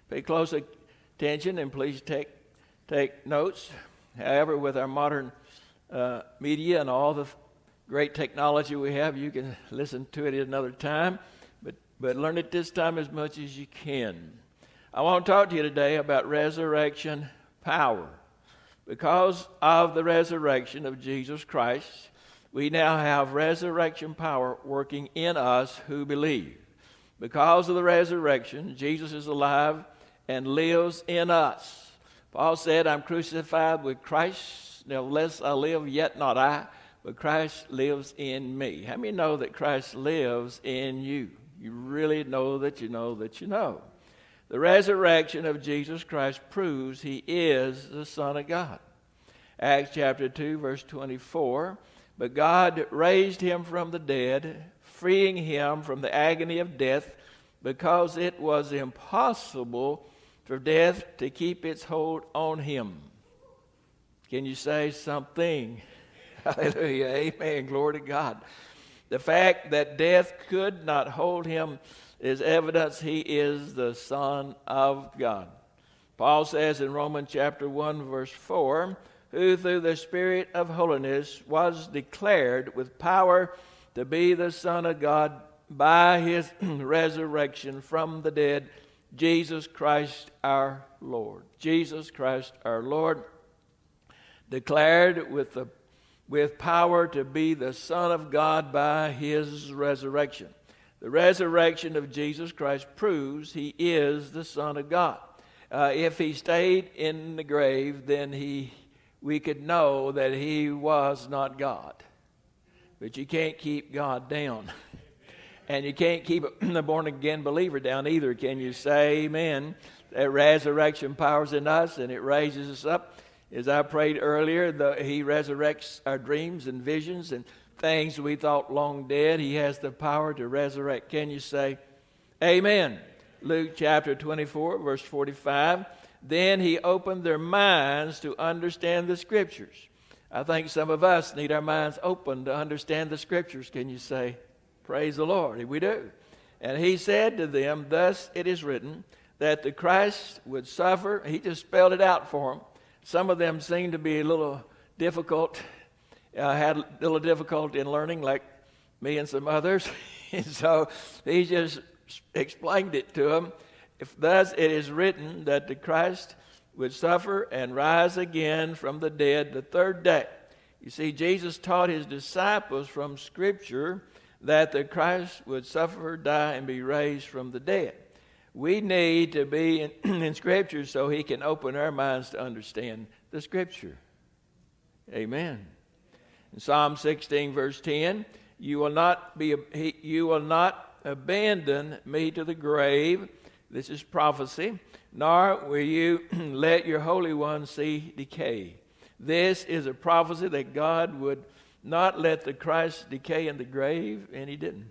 Pay close attention and please take notes. However, with our modern media and all the great technology we have, you can listen to it at another time, but learn it this time as much as you can. I want to talk to you today about resurrection power. Because of the resurrection of Jesus Christ, we now have resurrection power working in us who believe. Because of the resurrection, Jesus is alive and lives in us. Paul said, I'm crucified with Christ. Nevertheless, I live, yet not I, but Christ lives in me. How many know that Christ lives in you? You really know that you know that you know. The resurrection of Jesus Christ proves he is the Son of God. Acts chapter 2, verse 24. But God raised him from the dead, freeing him from the agony of death, because it was impossible for death to keep its hold on him. Can you say something? Hallelujah. Amen. Glory to God. The fact that death could not hold him is evidence he is the Son of God. Paul says in Romans chapter 1, verse 4, who through the Spirit of holiness was declared with power to be the Son of God by his resurrection from the dead, Jesus Christ our Lord. Jesus Christ our Lord, declared with power to be the Son of God by his resurrection. The resurrection of Jesus Christ proves he is the Son of God. If he stayed in the grave, then we could know that he was not God. But you can't keep God down. And you can't keep the born-again believer down either. Can you say amen? That resurrection power's in us and it raises us up. As I prayed earlier, he resurrects our dreams and visions and things we thought long dead. He has the power to resurrect. Can you say amen? Luke chapter 24, verse 45. Then he opened their minds to understand the Scriptures. I think some of us need our minds open to understand the Scriptures. Can you say, praise the Lord? We do. And he said to them, thus it is written, that the Christ would suffer. He just spelled it out for them. Some of them seemed to be a little difficult, had a little difficulty in learning, like me and some others. And so he just explained it to them. If thus it is written that the Christ would suffer and rise again from the dead the third day. You see, Jesus taught his disciples from Scripture that the Christ would suffer, die, and be raised from the dead. We need to be in Scripture so he can open our minds to understand the Scripture. Amen. In Psalm 16, verse 10, you will not abandon me to the grave. This is prophecy. Nor will you let your Holy One see decay. This is a prophecy that God would not let the Christ decay in the grave, and he didn't.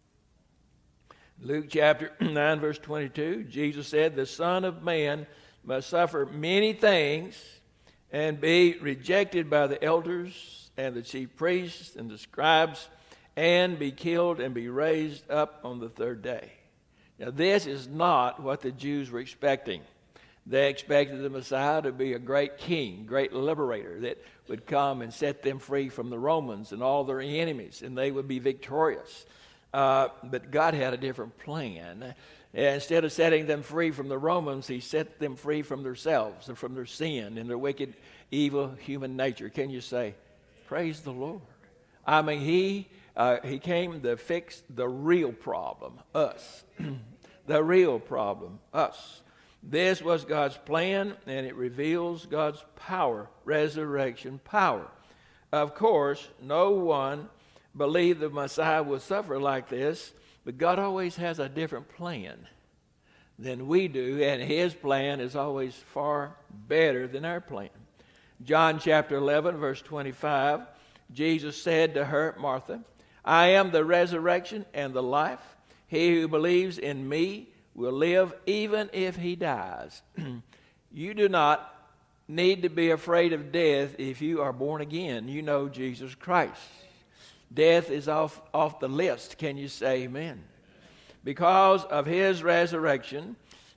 Luke chapter 9, verse 22, Jesus said, the Son of Man must suffer many things and be rejected by the elders and the chief priests and the scribes and be killed and be raised up on the third day. Now, this is not what the Jews were expecting. They expected the Messiah to be a great king, great liberator that would come and set them free from the Romans and all their enemies, and they would be victorious. But God had a different plan. Instead of setting them free from the Romans, he set them free from themselves and from their sin and their wicked, evil human nature. Can you say, praise the Lord? I mean, he came to fix the real problem, us. The real problem, us. This was God's plan, and it reveals God's power, resurrection power. Of course, no one believed the Messiah would suffer like this, but God always has a different plan than we do, and his plan is always far better than our plan. John chapter 11, verse 25, Jesus said to her, Martha, I am the resurrection and the life. He who believes in me will live even if he dies. You do not need to be afraid of death if you are born again. You know Jesus Christ. Death is off the list. Can you say amen? Because of his resurrection,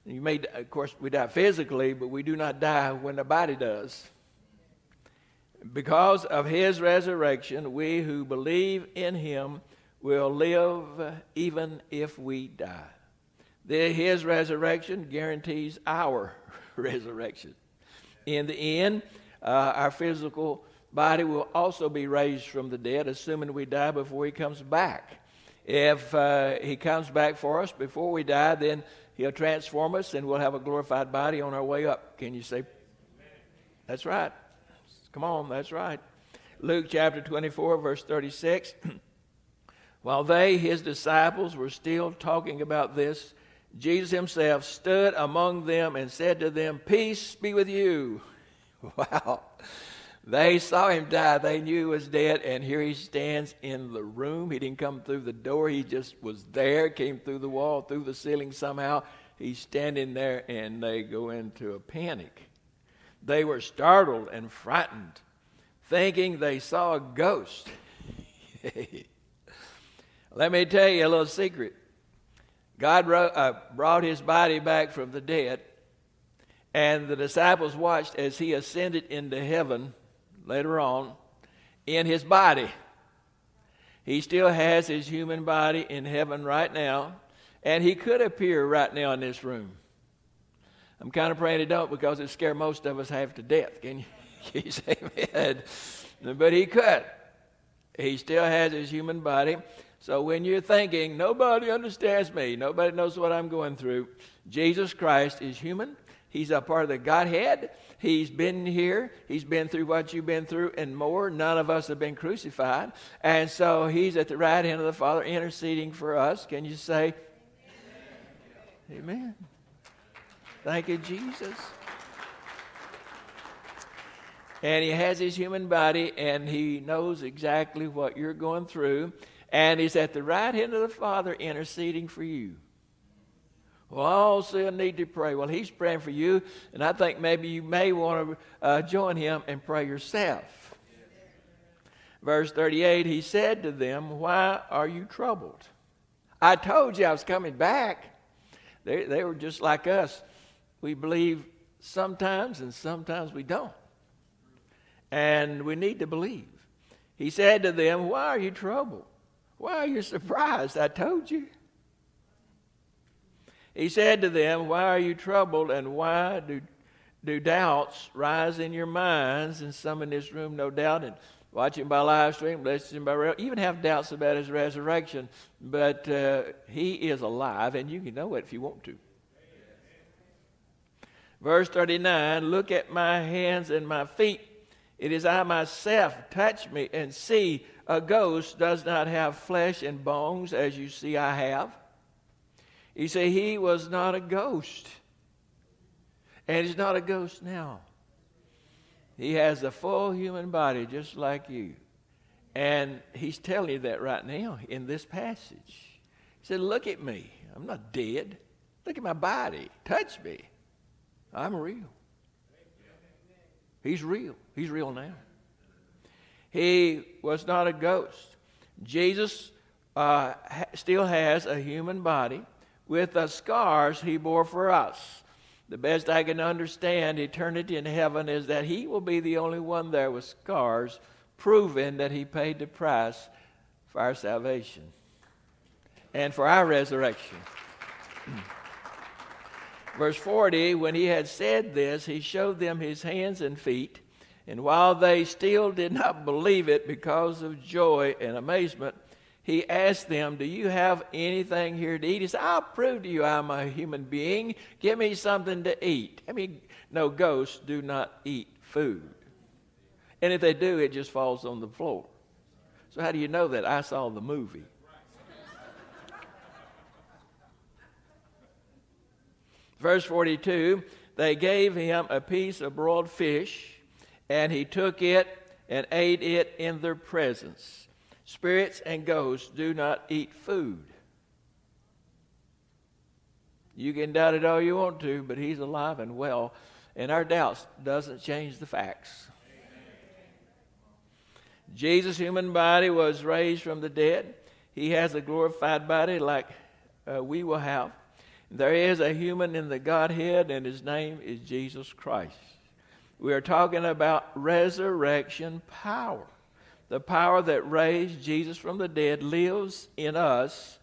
Of course, we die physically, but we do not die when the body does. Because of his resurrection, we who believe in him will live even if we die. His resurrection guarantees our resurrection. In the end, our physical body will also be raised from the dead, assuming we die before he comes back. If he comes back for us before we die, then he'll transform us and we'll have a glorified body on our way up. Can you say, that's right? Come on, that's right. Luke chapter 24, verse 36. While they, his disciples, were still talking about this, Jesus himself stood among them and said to them, "Peace be with you." Wow. They saw him die. They knew he was dead, and here he stands in the room. He didn't come through the door. He just was there, came through the wall, through the ceiling somehow. He's standing there, and they go into a panic. They were startled and frightened, thinking they saw a ghost. Let me tell you a little secret. God brought his body back from the dead, and the disciples watched as he ascended into heaven later on in his body. He still has his human body in heaven right now, and he could appear right now in this room. I'm kind of praying he don't, because it scared most of us half to death. Can you say amen? But he could. He still has his human body. So when you're thinking, nobody understands me, nobody knows what I'm going through, Jesus Christ is human. He's a part of the Godhead. He's been here. He's been through what you've been through and more. None of us have been crucified. And so he's at the right hand of the Father interceding for us. Can you say, amen? Amen. Thank you, Jesus. And he has his human body, and he knows exactly what you're going through. And he's at the right hand of the Father interceding for you. Well, I also need to pray. Well, he's praying for you, and I think maybe you may want to join him and pray yourself. Verse 38, he said to them, "Why are you troubled? I told you I was coming back." They were just like us. We believe sometimes, and sometimes we don't. And we need to believe. He said to them, "Why are you troubled? Why are you surprised? I told you." He said to them, "Why are you troubled, and why do doubts rise in your minds?" And some in this room, no doubt, and watching by live stream, listening by rail, even have doubts about his resurrection. But he is alive, and you can know it if you want to. Verse 39, "Look at my hands and my feet. It is I myself. Touch me and see. A ghost does not have flesh and bones, as you see I have." You see, he was not a ghost. And he's not a ghost now. He has a full human body just like you. And he's telling you that right now in this passage. He said, "Look at me. I'm not dead. Look at my body. Touch me. I'm real." He's real. He's real now. He was not a ghost. Jesus still has a human body with the scars he bore for us. The best I can understand eternity in heaven is that he will be the only one there with scars, proving that he paid the price for our salvation and for our resurrection. Verse 40, when he had said this, he showed them his hands and feet. And while they still did not believe it because of joy and amazement, he asked them, "Do you have anything here to eat?" He said, "I'll prove to you I'm a human being. Give me something to eat." I mean, no, ghosts do not eat food. And if they do, it just falls on the floor. So how do you know that? I saw the movie. Verse 42, they gave him a piece of broiled fish, and he took it and ate it in their presence. Spirits and ghosts do not eat food. You can doubt it all you want to, but he's alive and well, and our doubts doesn't change the facts. Jesus' human body was raised from the dead. He has a glorified body like we will have. There is a human in the Godhead, and his name is Jesus Christ. We are talking about resurrection power. The power that raised Jesus from the dead lives in us,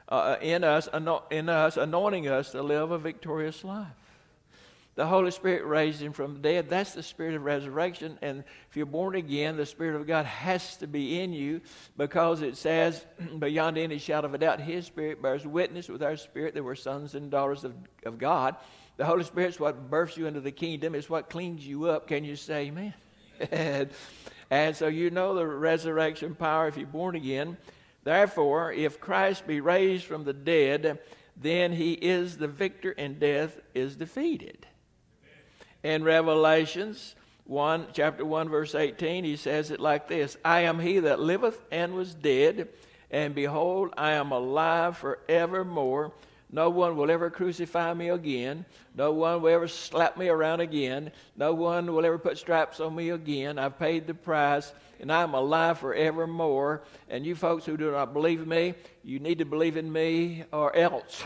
anointing us to live a victorious life. The Holy Spirit raised him from the dead. That's the spirit of resurrection. And if you're born again, the Spirit of God has to be in you, because it says, beyond any shadow of a doubt, his Spirit bears witness with our spirit that we're sons and daughters of God. The Holy Spirit's what births you into the kingdom. It's what cleans you up. Can you say amen? And so you know the resurrection power if you're born again. Therefore, if Christ be raised from the dead, then he is the victor and death is defeated. In Revelations chapter 1, verse 18, he says it like this: I am he that liveth and was dead, and behold, I am alive forevermore. No one will ever crucify me again. No one will ever slap me around again. No one will ever put stripes on me again. I've paid the price, and I'm alive forevermore. And you folks who do not believe in me, you need to believe in me or else.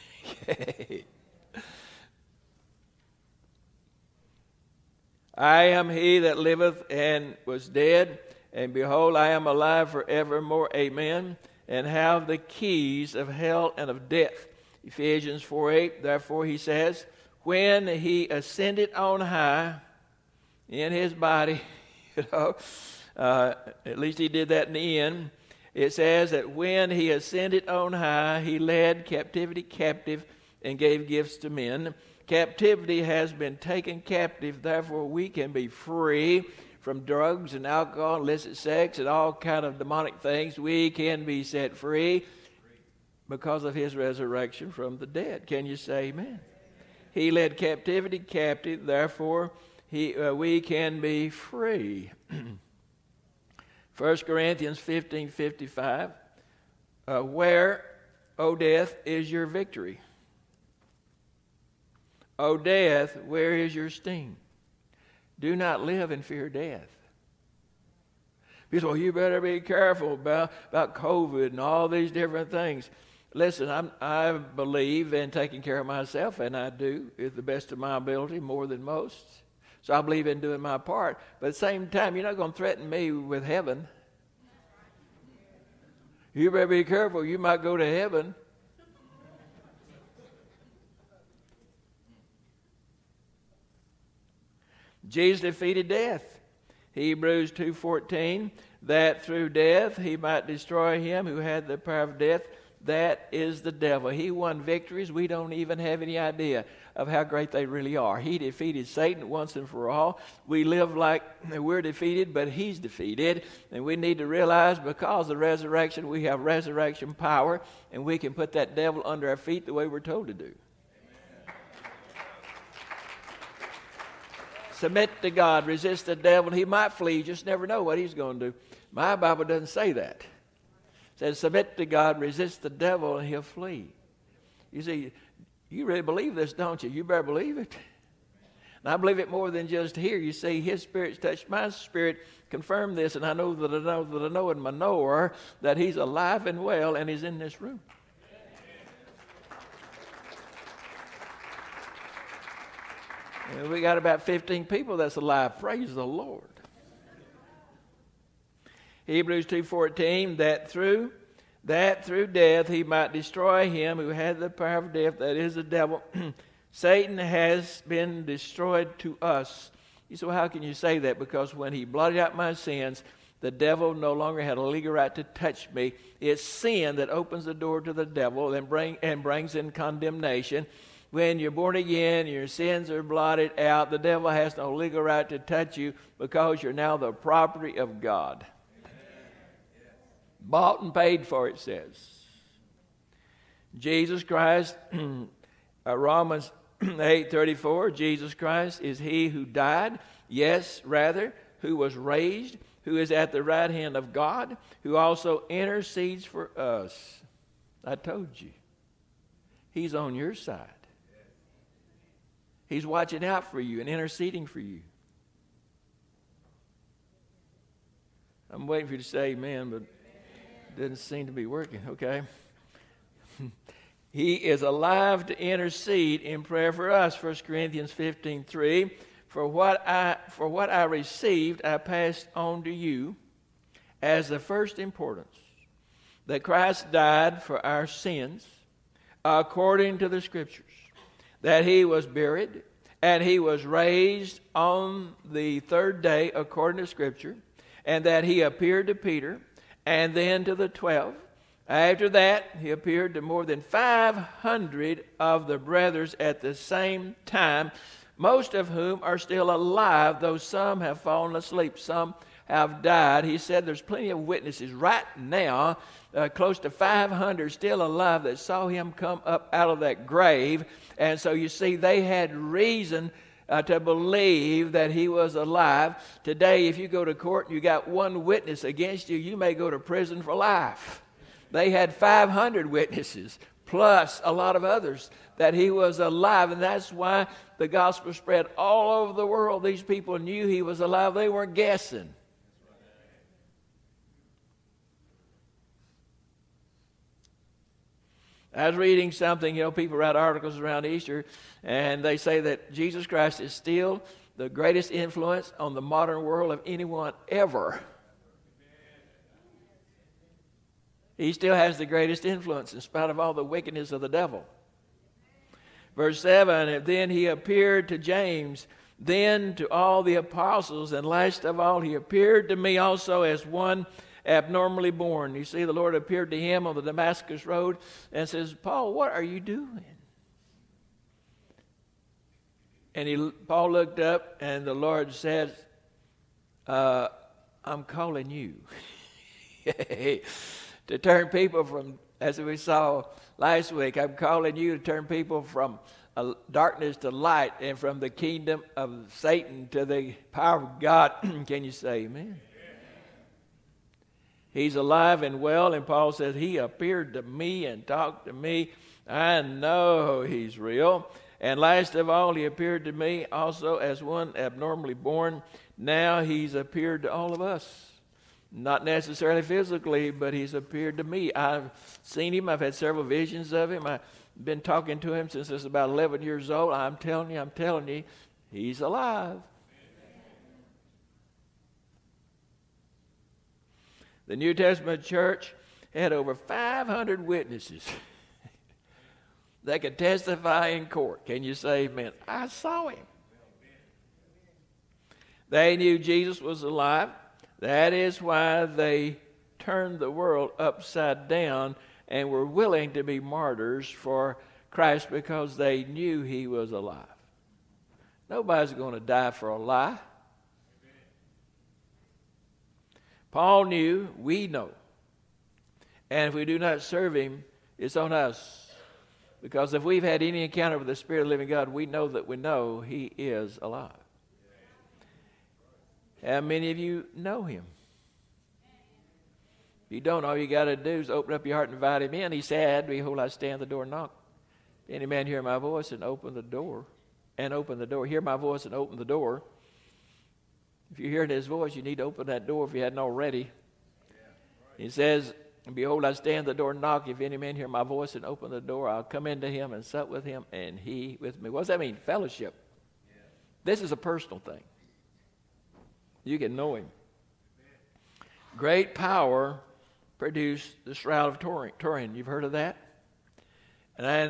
I am he that liveth and was dead, and behold, I am alive forevermore. Amen. And have the keys of hell and of death. Ephesians 4:8, therefore he says, when he ascended on high in his body, at least he did that in the end. It says that when he ascended on high, he led captivity captive and gave gifts to men. Captivity has been taken captive, therefore we can be free from drugs and alcohol, illicit sex, and all kind of demonic things. We can be set free because of his resurrection from the dead. Can you say amen? He led captivity captive, therefore we can be free. 1 Corinthians 15:55, where, O death, is your victory? O death, where is your sting? Do not live in fear of death. People say, well, you better be careful about COVID and all these different things. Listen, I believe in taking care of myself, and I do, to the best of my ability, more than most. So I believe in doing my part. But at the same time, you're not going to threaten me with heaven. You better be careful. You might go to heaven. Jesus defeated death. Hebrews 2:14, that through death he might destroy him who had the power of death. That is the devil. He won victories. We don't even have any idea of how great they really are. He defeated Satan once and for all. We live like we're defeated, but he's defeated. And we need to realize because of the resurrection, we have resurrection power, and we can put that devil under our feet the way we're told to do. Submit to God, resist the devil, he might flee. You just never know what he's going to do. My Bible doesn't say that. It says, submit to God, resist the devil, and he'll flee. You see, you really believe this, don't you? You better believe it. And I believe it more than just here. You see, his spirit's touched my spirit, confirmed this, and I know that I know in my knower that he's alive and well, and he's in this room. And we got about 15 people that's alive. Praise the Lord. Hebrews 2:14, that through death he might destroy him who had the power of death, that is the devil. Satan has been destroyed to us. You say, well, how can you say that? Because when he blotted out my sins, the devil no longer had a legal right to touch me. It's sin that opens the door to the devil and brings in condemnation. When you're born again, your sins are blotted out. The devil has no legal right to touch you because you're now the property of God. Bought and paid for, it says. Jesus Christ, Romans 8:34, Jesus Christ is he who died, yes, rather, who was raised, who is at the right hand of God, who also intercedes for us. I told you. He's on your side. He's watching out for you and interceding for you. I'm waiting for you to say amen, but it doesn't seem to be working, okay? He is alive to intercede in prayer for us. 1 Corinthians 15:3. For what I received, I passed on to you as the first importance, that Christ died for our sins according to the Scriptures, that he was buried, and he was raised on the third day according to Scripture, and that he appeared to Peter and then to the 12. After that, he appeared to more than 500 of the brothers at the same time, most of whom are still alive, though some have fallen asleep, some have died. He said there's plenty of witnesses right now, close to 500 still alive, that saw him come up out of that grave. And so you see, they had reason to believe that he was alive. Today, if you go to court and you got one witness against you, you may go to prison for life. They had 500 witnesses, plus a lot of others, that he was alive. And that's why the gospel spread all over the world. These people knew he was alive. They weren't guessing. I was reading something, people write articles around Easter, and they say that Jesus Christ is still the greatest influence on the modern world of anyone ever. He still has the greatest influence in spite of all the wickedness of the devil. Verse 7, and then he appeared to James, then to all the apostles, and last of all he appeared to me also as one abnormally born. You see, the Lord appeared to him on the Damascus road and says, Paul, what are you doing? And Paul looked up and the Lord said, I'm calling you to turn people from, as we saw last week, I'm calling you to turn people from darkness to light and from the kingdom of Satan to the power of God. Can you say amen? He's alive and well, and Paul says, he appeared to me and talked to me. I know he's real. And last of all, he appeared to me also as one abnormally born. Now he's appeared to all of us. Not necessarily physically, but he's appeared to me. I've seen him. I've had several visions of him. I've been talking to him since I was about 11 years old. I'm telling you, he's alive. The New Testament church had over 500 witnesses that could testify in court. Can you say amen? I saw him. They knew Jesus was alive. That is why they turned the world upside down and were willing to be martyrs for Christ, because they knew he was alive. Nobody's going to die for a lie. Paul knew, we know. And if we do not serve him, it's on us. Because if we've had any encounter with the Spirit of the living God, we know that we know he is alive. How many of you know him? If you don't, all you got to do is open up your heart and invite him in. He said, behold, I stand at the door and knock. Any man hear my voice and open the door. And open the door. Hear my voice and open the door. If you're hearing his voice, you need to open that door if you hadn't already. He says, behold, I stand at the door and knock. If any man hear my voice and open the door, I'll come into him and sup with him and he with me. What does that mean? Fellowship. This is a personal thing. You can know him. Great power produced the Shroud of Turin. You've heard of that? And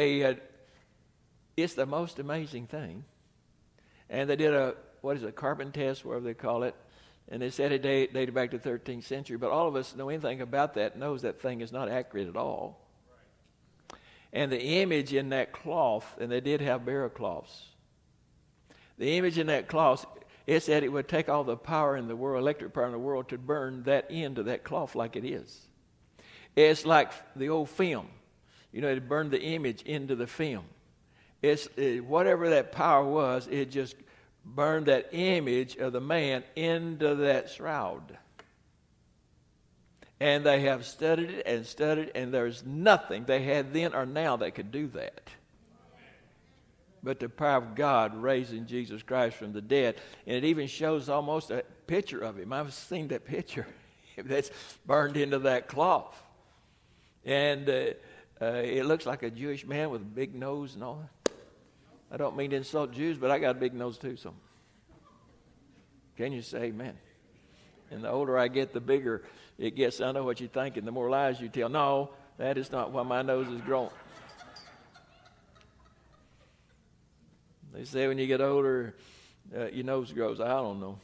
it's the most amazing thing. And they did a carbon test, whatever they call it. And they said it dated back to the 13th century. But all of us know anything about that knows that thing is not accurate at all. And the image in that cloth, and they did have burial cloths. The image in that cloth, it said it would take all the power in the world, electric power in the world, to burn that into that cloth like it is. It's like the old film. It burned the image into the film. Whatever that power was, it just burned that image of the man into that shroud. And they have studied it, and there's nothing they had then or now that could do that. But the power of God raising Jesus Christ from the dead. And it even shows almost a picture of him. I've seen that picture that's burned into that cloth. And It looks like a Jewish man with a big nose and all that. I don't mean to insult Jews, but I got a big nose too. So, can you say amen? And the older I get, the bigger it gets. I know what you think, and the more lies you tell. No, that is not why my nose is growing. They say when you get older, your nose grows. I don't know.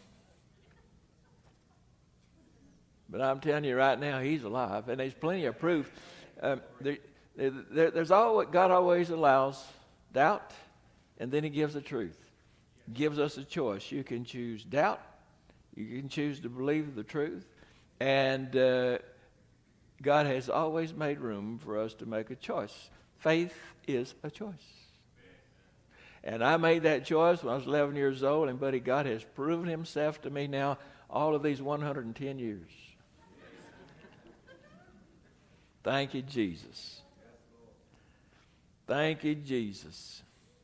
But I'm telling you right now, he's alive. And there's plenty of proof. There's God always allows doubt, and then he gives the truth. He gives us a choice. You can choose doubt. You can choose to believe the truth. And God has always made room for us to make a choice. Faith is a choice. And I made that choice when I was 11 years old, and buddy, God has proven himself to me now all of these 110 years. Thank you, Jesus. Thank you, Jesus.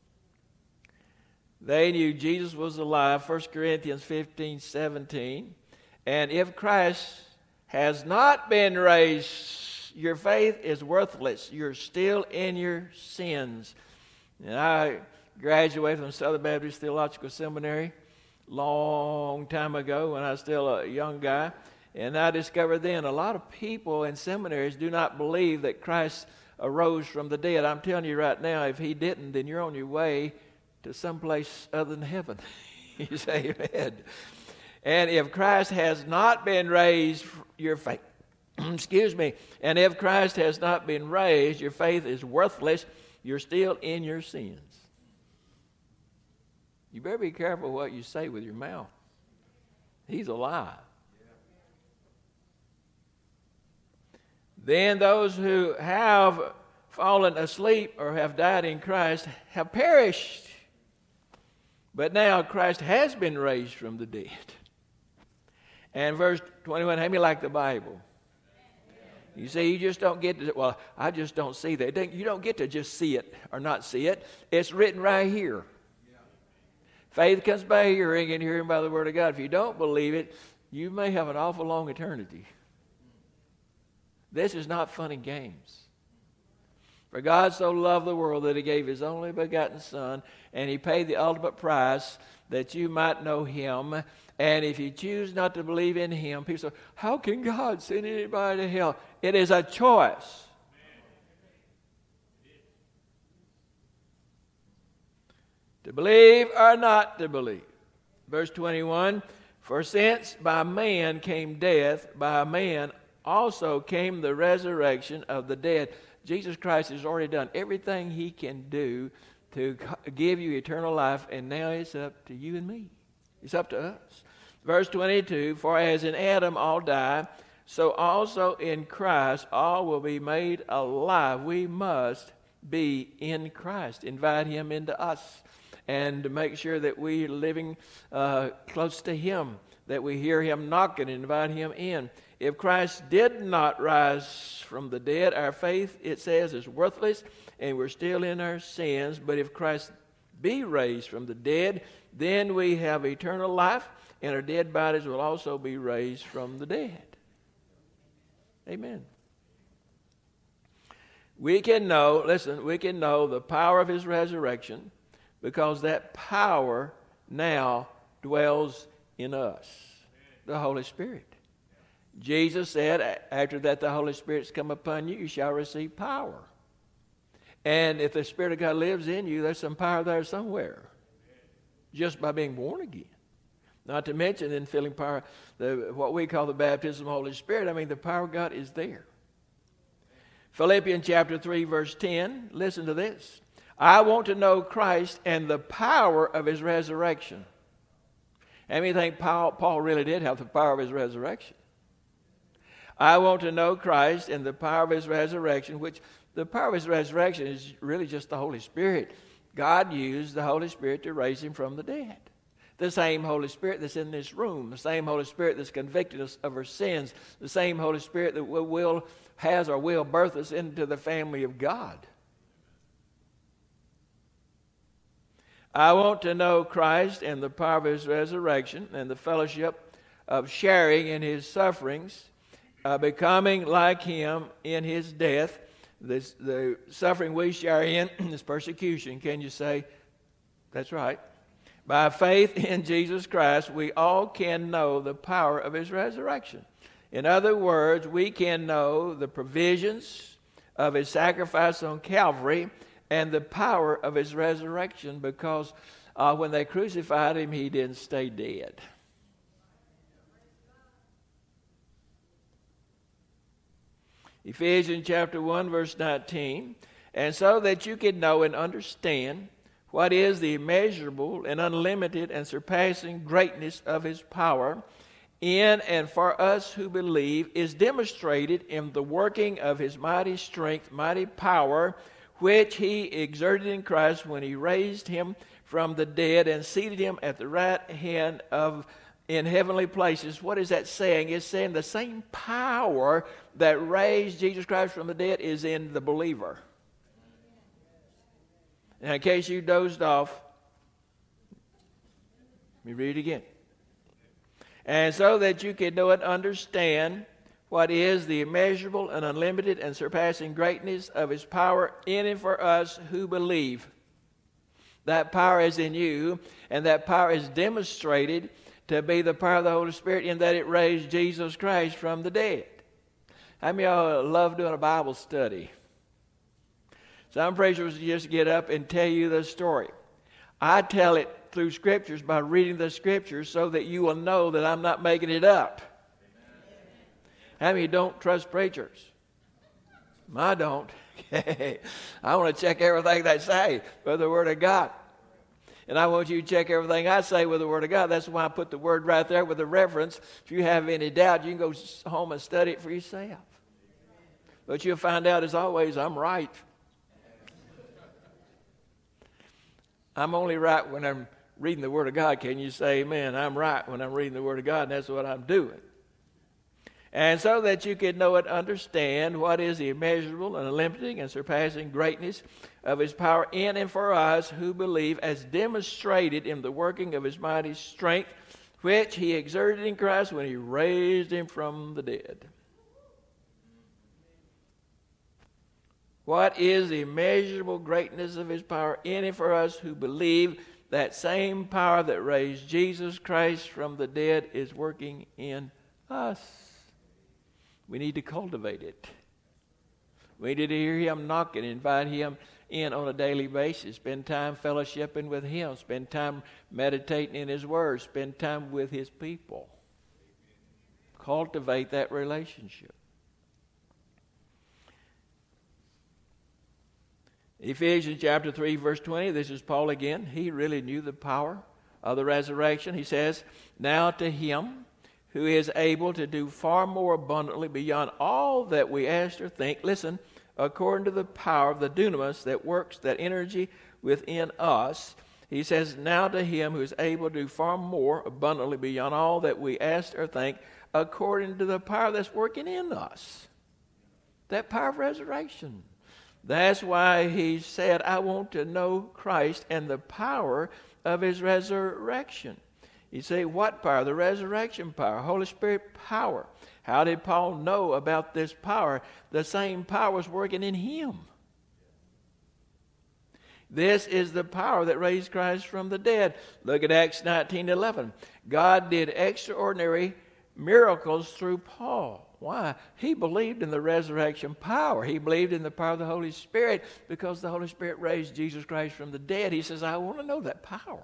They knew Jesus was alive, 1 Corinthians 15:17. And if Christ has not been raised, your faith is worthless. You're still in your sins. And I graduated from Southern Baptist Theological Seminary long time ago when I was still a young guy. And I discovered then a lot of people in seminaries do not believe that Christ arose from the dead. I'm telling you right now, if he didn't, then you're on your way to someplace other than heaven. You say amen. And if Christ has not been raised, your faith, and if Christ has not been raised, your faith is worthless. You're still in your sins. You better be careful what you say with your mouth. He's alive. Then those who have fallen asleep or have died in Christ have perished. But now Christ has been raised from the dead. And verse 21, how many like the Bible? You see, you just don't get to, well, I just don't see that. You don't get to just see it or not see it. It's written right here. Faith comes by hearing, and hearing by the Word of God. If you don't believe it, you may have an awful long eternity. This is not fun and games. For God so loved the world that he gave his only begotten Son, and he paid the ultimate price that you might know him. And if you choose not to believe in him, people say, how can God send anybody to hell? It is a choice. To believe or not to believe. Verse 21, for since by man came death, by man also came the resurrection of the dead. Jesus Christ has already done everything he can do to give you eternal life, and now it's up to you and me. It's up to us. Verse 22, for as in Adam all die, so also in Christ all will be made alive. We must be in Christ. Invite him into us, and to make sure that we are living close to him, that we hear him knocking and invite him in. If Christ did not rise from the dead, our faith, it says, is worthless, and we're still in our sins. But if Christ be raised from the dead, then we have eternal life, and our dead bodies will also be raised from the dead. Amen. We can know the power of his resurrection, because that power now dwells in us, the Holy Spirit. Jesus said, after that the Holy Spirit's come upon you, you shall receive power. And if the Spirit of God lives in you, there's some power there somewhere, just by being born again. Not to mention then feeling power, what we call the baptism of the Holy Spirit. I mean, the power of God is there. Philippians chapter 3, verse 10, listen to this. I want to know Christ and the power of his resurrection. How many think Paul really did have the power of his resurrection? I want to know Christ and the power of his resurrection, which the power of his resurrection is really just the Holy Spirit. God used the Holy Spirit to raise him from the dead. The same Holy Spirit that's in this room, the same Holy Spirit that's convicted us of our sins, the same Holy Spirit that will birth us into the family of God. I want to know Christ and the power of his resurrection and the fellowship of sharing in his sufferings, becoming like him in his death, the suffering we share in, this persecution, can you say, that's right. By faith in Jesus Christ, we all can know the power of his resurrection. In other words, we can know the provisions of his sacrifice on Calvary and the power of his resurrection, because when they crucified him, he didn't stay dead. Ephesians chapter 1, verse 19. And so that you can know and understand what is the immeasurable and unlimited and surpassing greatness of his power in and for us who believe, is demonstrated in the working of his mighty strength, mighty power, which he exerted in Christ when he raised him from the dead and seated him at the right hand in heavenly places. What is that saying? It's saying the same power that raised Jesus Christ from the dead is in the believer. Now, in case you dozed off, let me read it again. And so that you can know and understand what is the immeasurable and unlimited and surpassing greatness of his power in and for us who believe. That power is in you, and that power is demonstrated to be the power of the Holy Spirit in that it raised Jesus Christ from the dead. How many of y'all love doing a Bible study? Some preachers just get up and tell you the story. I tell it through Scriptures by reading the Scriptures so that you will know that I'm not making it up. How many don't trust preachers? I don't. I want to check everything they say with the Word of God. And I want you to check everything I say with the Word of God. That's why I put the Word right there with the reference. If you have any doubt, you can go home and study it for yourself. But you'll find out, as always, I'm right. I'm only right when I'm reading the Word of God. Can you say amen? I'm right when I'm reading the Word of God, and that's what I'm doing. And so that you can know and understand what is the immeasurable and unlimited and surpassing greatness of his power in and for us who believe, as demonstrated in the working of his mighty strength, which he exerted in Christ when he raised him from the dead. What is the immeasurable greatness of his power in and for us who believe? That same power that raised Jesus Christ from the dead is working in us. We need to cultivate it. We need to hear him knocking, invite him in on a daily basis. Spend time fellowshipping with him. Spend time meditating in his word. Spend time with his people. Cultivate that relationship. Ephesians chapter 3, verse 20. This is Paul again. He really knew the power of the resurrection. He says, now to him who is able to do far more abundantly beyond all that we ask or think. Listen, according to the power of the dunamis that works, that energy within us. He says, now to him who is able to do far more abundantly beyond all that we ask or think, according to the power that's working in us. That power of resurrection. That's why he said, I want to know Christ and the power of his resurrection. You say, what power? The resurrection power, Holy Spirit power. How did Paul know about this power? The same power was working in him. This is the power that raised Christ from the dead. Look at Acts 19:11. God did extraordinary miracles through Paul. Why? He believed in the resurrection power. He believed in the power of the Holy Spirit because the Holy Spirit raised Jesus Christ from the dead. He says, I want to know that power.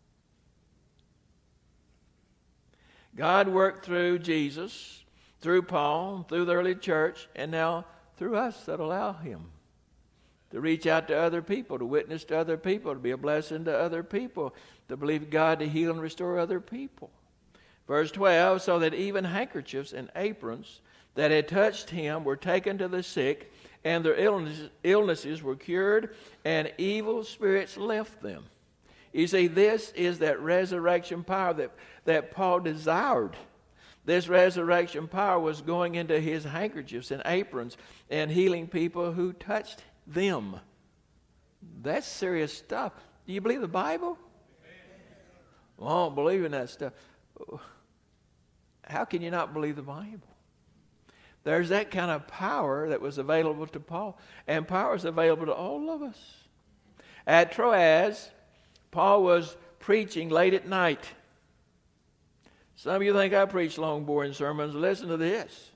God worked through Jesus, through Paul, through the early church, and now through us that allow him to reach out to other people, to witness to other people, to be a blessing to other people, to believe God to heal and restore other people. Verse 12, so that even handkerchiefs and aprons that had touched him were taken to the sick, and their illnesses were cured, and evil spirits left them. You see, this is that resurrection power that Paul desired. This resurrection power was going into his handkerchiefs and aprons and healing people who touched them. That's serious stuff. Do you believe the Bible? Well, I don't believe in that stuff. How can you not believe the Bible? There's that kind of power that was available to Paul, and power is available to all of us. At Troas, Paul was preaching late at night. Some of you think I preach long, boring sermons. Listen to this.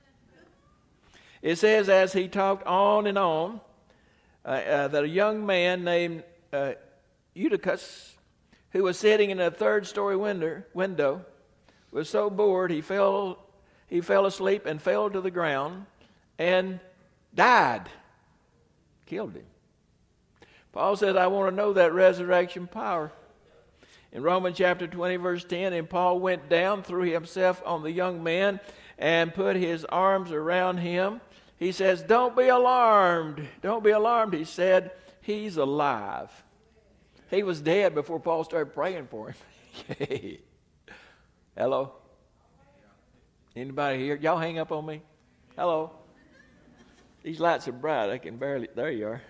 It says, as he talked on and on, that a young man named Eutychus, who was sitting in a third-story window, was so bored he fell asleep and fell to the ground and died. Killed him. Paul said, I want to know that resurrection power. In Romans chapter 20, verse 10, and Paul went down, threw himself on the young man, and put his arms around him. He says, don't be alarmed. Don't be alarmed. He said, he's alive. He was dead before Paul started praying for him. Hello? Anybody here? Y'all hang up on me? Hello? These lights are bright. I can barely... There you are.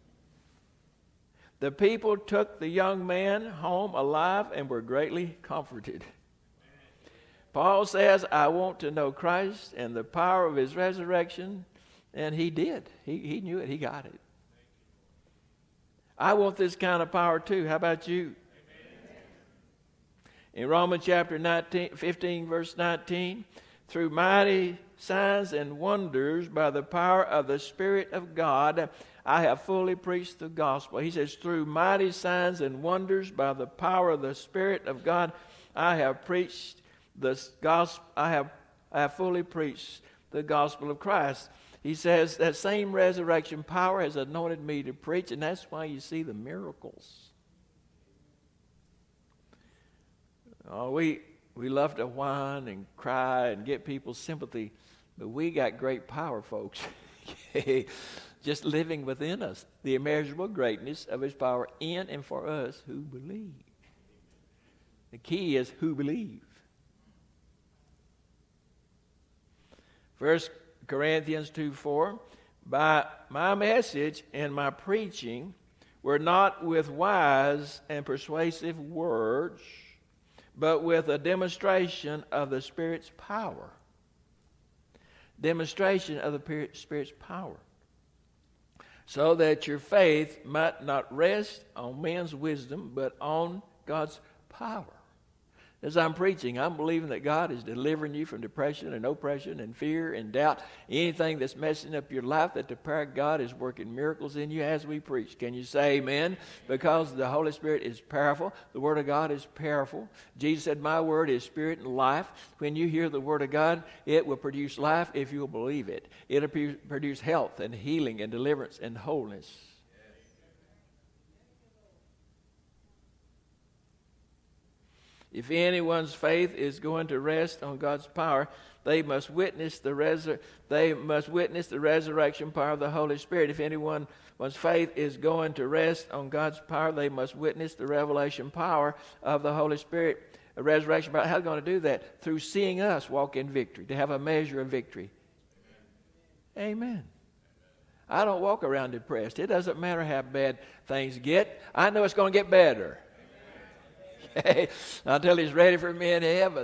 The people took the young man home alive and were greatly comforted. Paul says, I want to know Christ and the power of his resurrection. And he did. He knew it. He got it. I want this kind of power too. How about you? In Romans chapter 15, verse 19, through mighty signs and wonders by the power of the Spirit of God, I have fully preached the gospel. He says, through mighty signs and wonders by the power of the Spirit of God, I have preached the gospel. I have fully preached the gospel of Christ. He says that same resurrection power has anointed me to preach, and that's why you see the miracles. Oh, we love to whine and cry and get people's sympathy, but we got great power, folks. Just living within us, the immeasurable greatness of his power in and for us who believe. The key is who believe. 1 Corinthians 2:4, by my message and my preaching were not with wise and persuasive words, but with a demonstration of the Spirit's power. Demonstration of the Spirit's power. So that your faith might not rest on men's wisdom, but on God's power. As I'm preaching, I'm believing that God is delivering you from depression and oppression and fear and doubt. Anything that's messing up your life, that the power of God is working miracles in you as we preach. Can you say amen? Because the Holy Spirit is powerful. The Word of God is powerful. Jesus said, my word is spirit and life. When you hear the Word of God, it will produce life if you'll believe it. It'll produce health and healing and deliverance and wholeness. If anyone's faith is going to rest on God's power, they must witness the resurrection power of the Holy Spirit. If anyone's faith is going to rest on God's power, they must witness the revelation power of the Holy Spirit. A resurrection power. How are they going to do that? Through seeing us walk in victory, to have a measure of victory. Amen. I don't walk around depressed. It doesn't matter how bad things get. I know it's going to get better. Until he's ready for me in heaven.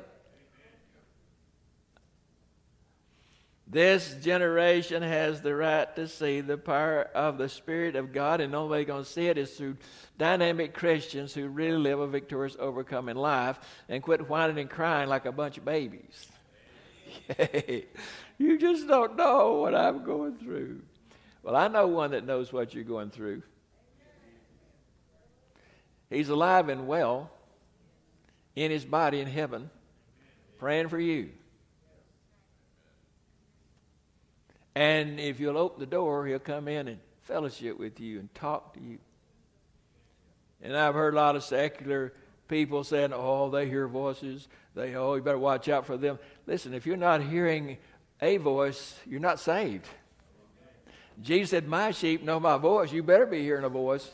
This generation has the right to see the power of the Spirit of God, and the only way you're going to see it is through dynamic Christians who really live a victorious, overcoming life and quit whining and crying like a bunch of babies. You just don't know what I'm going through. Well, I know one that knows what you're going through. He's alive and well in his body in heaven, praying for you. And if you'll open the door, he'll come in and fellowship with you and talk to you. And I've heard a lot of secular people saying, oh, they hear voices. You better watch out for them. Listen, if you're not hearing a voice, you're not saved. Jesus said, my sheep know my voice. You better be hearing a voice.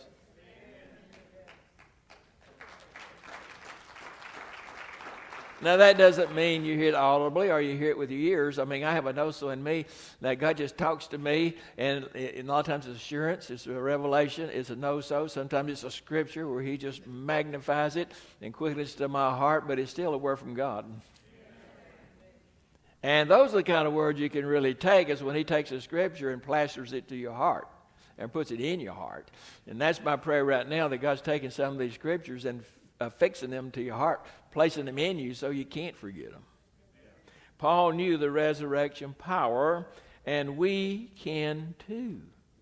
Now, that doesn't mean you hear it audibly or you hear it with your ears. I mean, I have a no-so in me that God just talks to me, and a lot of times it's assurance, it's a revelation, it's a no-so. Sometimes it's a scripture where he just magnifies it and quickens to my heart, but it's still a word from God. And those are the kind of words you can really take, is when he takes a scripture and plasters it to your heart and puts it in your heart. And that's my prayer right now, that God's taking some of these scriptures and fixing them to your heart, placing them in you so you can't forget them. Paul knew the resurrection power, and we can too.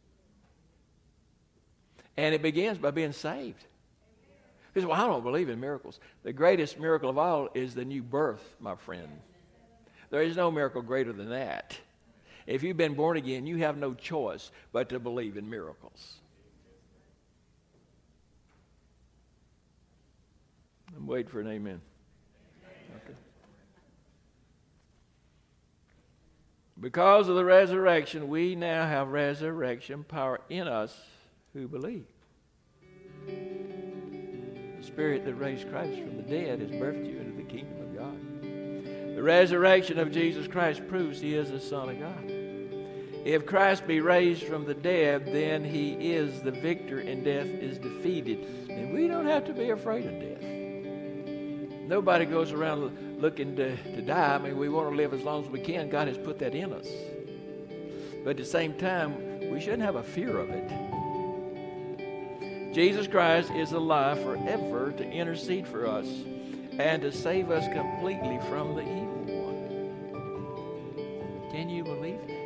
And it begins by being saved. He says, well, I don't believe in miracles. The greatest miracle of all is the new birth, my friend. There is no miracle greater than that. If you've been born again, you have no choice but to believe in miracles. I'm waiting for an amen. Okay. Because of the resurrection, we now have resurrection power in us who believe. The Spirit that raised Christ from the dead has birthed you into the kingdom of God. The resurrection of Jesus Christ proves he is the Son of God. If Christ be raised from the dead, then he is the victor and death is defeated. And we don't have to be afraid of death. Nobody goes around looking to die. I mean, we want to live as long as we can. God has put that in us. But at the same time, we shouldn't have a fear of it. Jesus Christ is alive forever to intercede for us and to save us completely from the evil one. Can you believe it?